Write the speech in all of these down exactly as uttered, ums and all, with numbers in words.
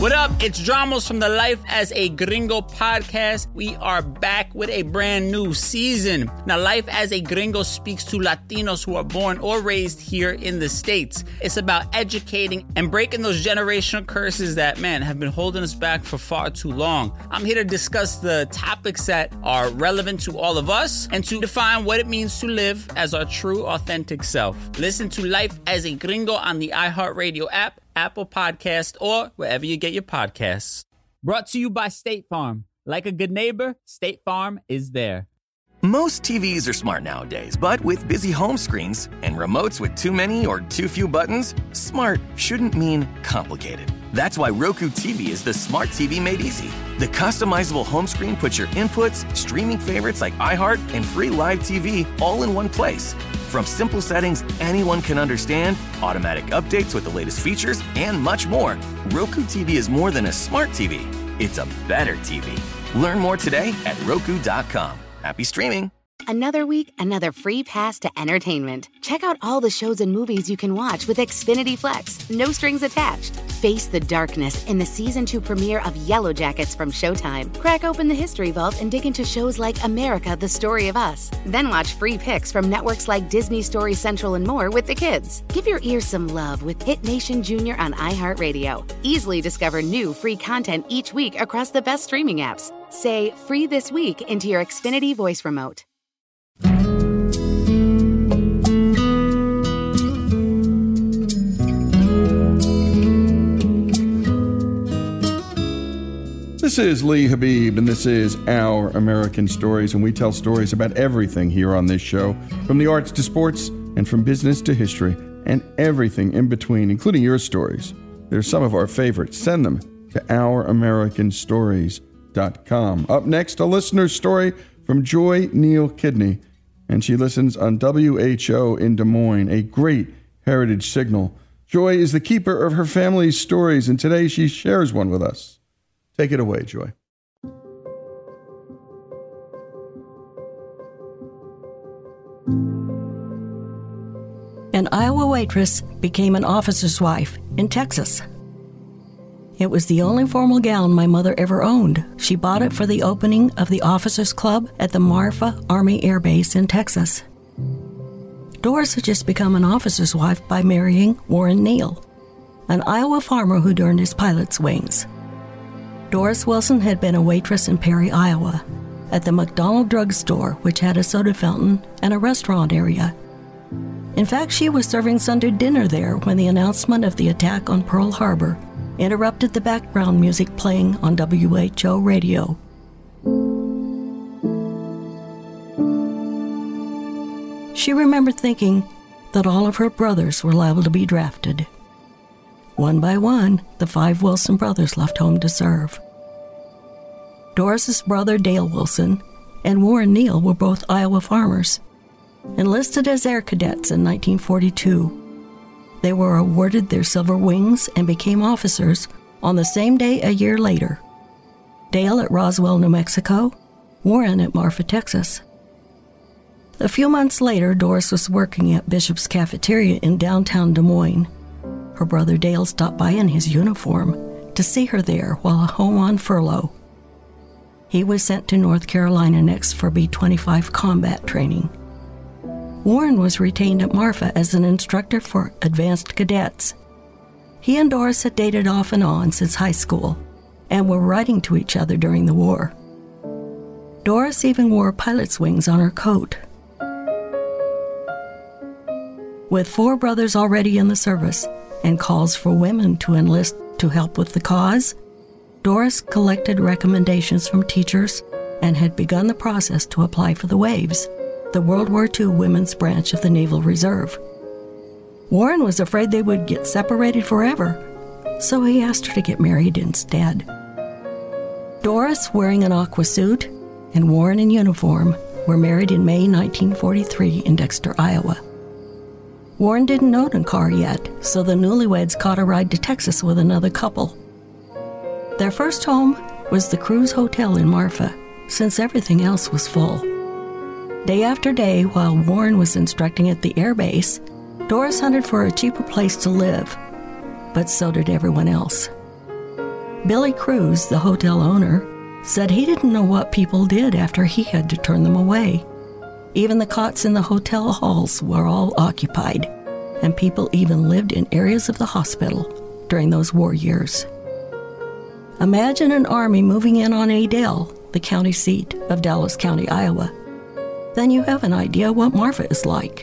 What up? It's Dramos from the Life as a Gringo podcast. We are back with a brand new season. Now, Life as a Gringo speaks to Latinos who are born or raised here in the States. It's about educating and breaking those generational curses that, man, have been holding us back for far too long. I'm here to discuss the topics that are relevant to all of us and to define what it means to live as our true, authentic self. Listen to Life as a Gringo on the iHeartRadio app, Apple Podcast, or wherever you get your podcasts. Brought to you by State Farm. Like a good neighbor, State Farm is there. Most T Vs are smart nowadays, but with busy home screens and remotes with too many or too few buttons, smart shouldn't mean complicated. That's why Roku T V is the smart T V made easy. The customizable home screen puts your inputs, streaming favorites like iHeart, and free live T V all in one place. From simple settings anyone can understand, automatic updates with the latest features, and much more, Roku T V is more than a smart T V. It's a better T V. Learn more today at Roku dot com. Happy streaming. Another week, another free pass to entertainment. Check out all the shows and movies you can watch with Xfinity Flex. No strings attached. Face the darkness in the season two premiere of Yellow Jackets from Showtime. Crack open the history vault and dig into shows like America, The Story of Us. Then watch free picks from networks like Disney, Story Central, and more with the kids. Give your ears some love with Hit Nation Junior on iHeartRadio. Easily discover new free content each week across the best streaming apps. Say free this week into your Xfinity voice remote. This is Lee Habib, and this is Our American Stories, and we tell stories about everything here on this show, from the arts to sports, and from business to history, and everything in between, including your stories. They're some of our favorites. Send them to our american stories dot com. Up next, a listener's story from Joy Neal Kidney, and she listens on W H O in Des Moines, a great heritage signal. Joy is the keeper of her family's stories, and today she shares one with us. Take it away, Joy. An Iowa waitress became an officer's wife in Texas. It was the only formal gown my mother ever owned. She bought it for the opening of the Officers Club at the Marfa Army Air Base in Texas. Doris had just become an officer's wife by marrying Warren Neal, an Iowa farmer who'd earned his pilot's wings. Doris Wilson had been a waitress in Perry, Iowa, at the McDonald Drug Store, which had a soda fountain and a restaurant area. In fact, she was serving Sunday dinner there when the announcement of the attack on Pearl Harbor interrupted the background music playing on W H O radio. She remembered thinking that all of her brothers were liable to be drafted. One by one, the five Wilson brothers left home to serve. Doris's brother, Dale Wilson, and Warren Neal were both Iowa farmers. Enlisted as air cadets in nineteen forty-two, they were awarded their silver wings and became officers on the same day a year later. Dale at Roswell, New Mexico, Warren at Marfa, Texas. A few months later, Doris was working at Bishop's Cafeteria in downtown Des Moines. Her brother Dale stopped by in his uniform to see her there while home on furlough. He was sent to North Carolina next for B twenty-five combat training. Warren was retained at Marfa as an instructor for advanced cadets. He and Doris had dated off and on since high school and were writing to each other during the war. Doris even wore pilot's wings on her coat. With four brothers already in the service and calls for women to enlist to help with the cause, Doris collected recommendations from teachers and had begun the process to apply for the Waves, the World War Two women's branch of the Naval Reserve. Warren was afraid they would get separated forever, so he asked her to get married instead. Doris, wearing an aqua suit, and Warren in uniform, were married in May nineteen forty-three in Dexter, Iowa. Warren didn't own a car yet, so the newlyweds caught a ride to Texas with another couple. Their first home was the Cruise Hotel in Marfa, since everything else was full. Day after day, while Warren was instructing at the air base, Doris hunted for a cheaper place to live, but so did everyone else. Billy Cruz, the hotel owner, said he didn't know what people did after he had to turn them away. Even the cots in the hotel halls were all occupied, and people even lived in areas of the hospital during those war years. Imagine an army moving in on Adel, the county seat of Dallas County, Iowa. Then you have an idea what Marfa is like.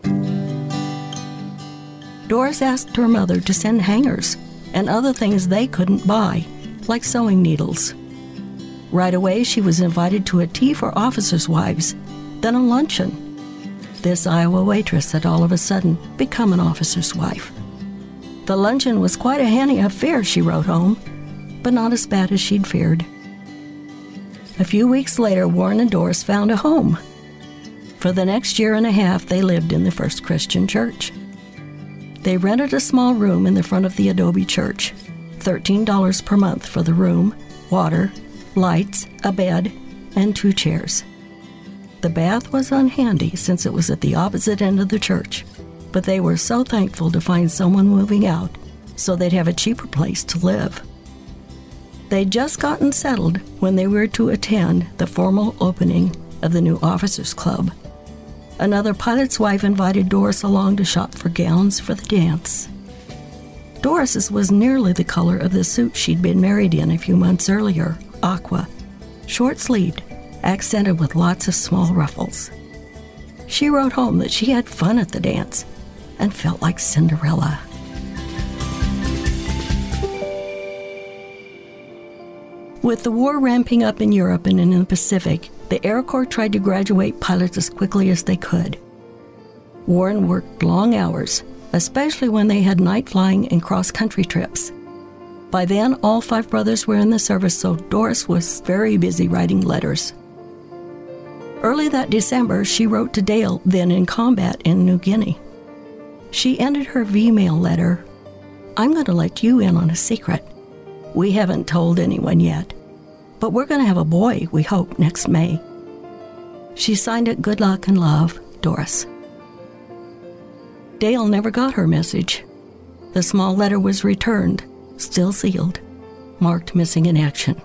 Doris asked her mother to send hangers and other things they couldn't buy, like sewing needles. Right away, she was invited to a tea for officers' wives, then a luncheon. This Iowa waitress had all of a sudden become an officer's wife. The luncheon was quite a handy affair, she wrote home, but not as bad as she'd feared. A few weeks later, Warren and Doris found a home. For the next year and a half, they lived in the First Christian Church. They rented a small room in the front of the adobe church, thirteen dollars per month for the room, water, lights, a bed, and two chairs. The bath was unhandy since it was at the opposite end of the church, but they were so thankful to find someone moving out so they'd have a cheaper place to live. They'd just gotten settled when they were to attend the formal opening of the new Officers Club. Another pilot's wife invited Doris along to shop for gowns for the dance. Doris's was nearly the color of the suit she'd been married in a few months earlier, aqua, short-sleeved, accented with lots of small ruffles. She wrote home that she had fun at the dance and felt like Cinderella. With the war ramping up in Europe and in the Pacific, the Air Corps tried to graduate pilots as quickly as they could. Warren worked long hours, especially when they had night flying and cross-country trips. By then, all five brothers were in the service, so Doris was very busy writing letters. Early that December, she wrote to Dale, then in combat in New Guinea. She ended her V-mail letter, "I'm going to let you in on a secret. We haven't told anyone yet, but we're going to have a boy, we hope, next May." She signed it "Good luck and love, Doris." Dale never got her message. The small letter was returned, still sealed, marked missing in action.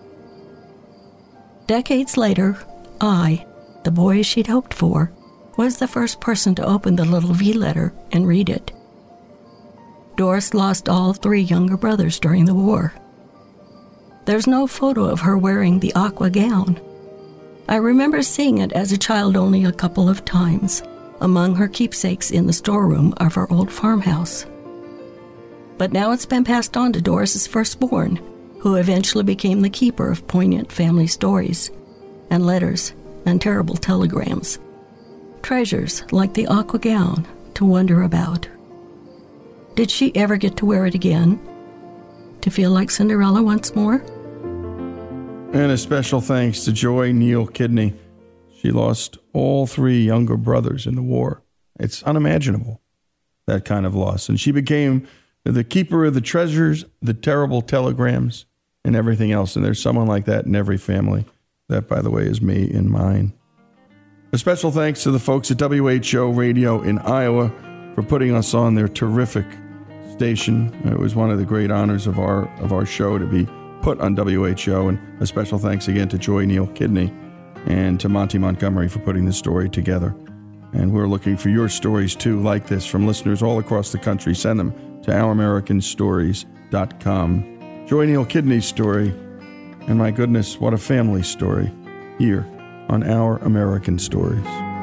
Decades later, I, the boy she'd hoped for, was the first person to open the little V letter and read it. Doris lost all three younger brothers during the war. There's no photo of her wearing the aqua gown. I remember seeing it as a child only a couple of times, among her keepsakes in the storeroom of her old farmhouse. But now it's been passed on to Doris's firstborn, who eventually became the keeper of poignant family stories, and letters, and terrible telegrams. Treasures like the aqua gown to wonder about. Did she ever get to wear it again? To feel like Cinderella once more? And a special thanks to Joy Neal Kidney. She lost all three younger brothers in the war. It's unimaginable, that kind of loss. And she became the keeper of the treasures, the terrible telegrams, and everything else. And there's someone like that in every family. That, by the way, is me and mine. A special thanks to the folks at W H O Radio in Iowa for putting us on their terrific station. It was one of the great honors of our of our show to be put on W H O. And a special thanks again to Joy Neal Kidney and to Monty Montgomery for putting this story together. And we're looking for your stories, too, like this, from listeners all across the country. Send them to our american stories dot com. Joy Neal Kidney's story, and my goodness, what a family story, here on Our American Stories.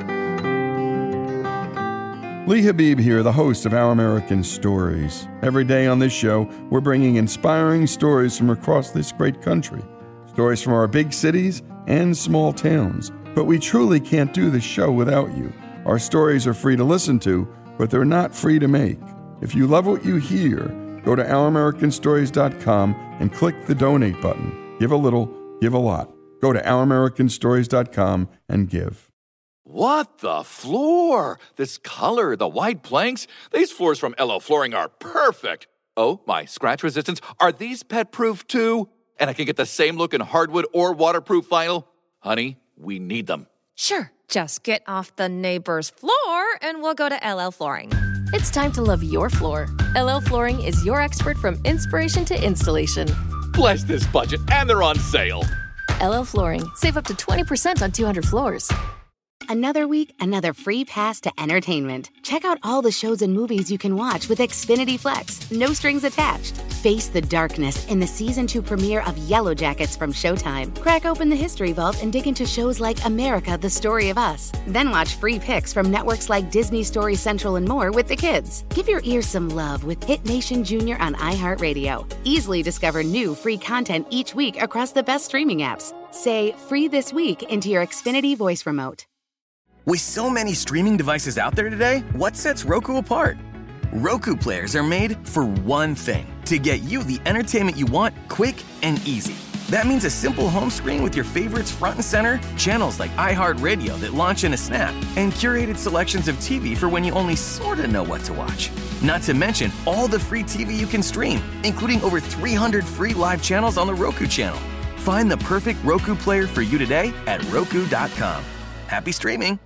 Lee Habib here, the host of Our American Stories. Every day on this show, we're bringing inspiring stories from across this great country. Stories from our big cities and small towns. But we truly can't do this show without you. Our stories are free to listen to, but they're not free to make. If you love what you hear, go to our american stories dot com and click the donate button. Give a little, give a lot. Go to our american stories dot com and give. What the floor? This color, the wide planks. These floors from L O Flooring are perfect. Oh, my scratch resistance. Are these pet-proof too? And I can get the same look in hardwood or waterproof vinyl? Honey, we need them. Sure. Just get off the neighbor's floor and we'll go to L L Flooring. It's time to love your floor. L L Flooring is your expert from inspiration to installation. Bless this budget, and they're on sale. L L Flooring. Save up to twenty percent on two hundred floors. Another week, another free pass to entertainment. Check out all the shows and movies you can watch with Xfinity Flex. No strings attached. Face the darkness in the season two premiere of Yellow Jackets from Showtime. Crack open the history vault and dig into shows like America, The Story of Us. Then watch free picks from networks like Disney, Story Central, and more with the kids. Give your ears some love with Hit Nation Junior on iHeartRadio. Easily discover new free content each week across the best streaming apps. Say "free this week" into your Xfinity voice remote. With so many streaming devices out there today, what sets Roku apart? Roku players are made for one thing, to get you the entertainment you want quick and easy. That means a simple home screen with your favorites front and center, channels like iHeartRadio that launch in a snap, and curated selections of T V for when you only sort of know what to watch. Not to mention all the free T V you can stream, including over three hundred free live channels on the Roku channel. Find the perfect Roku player for you today at Roku dot com. Happy streaming!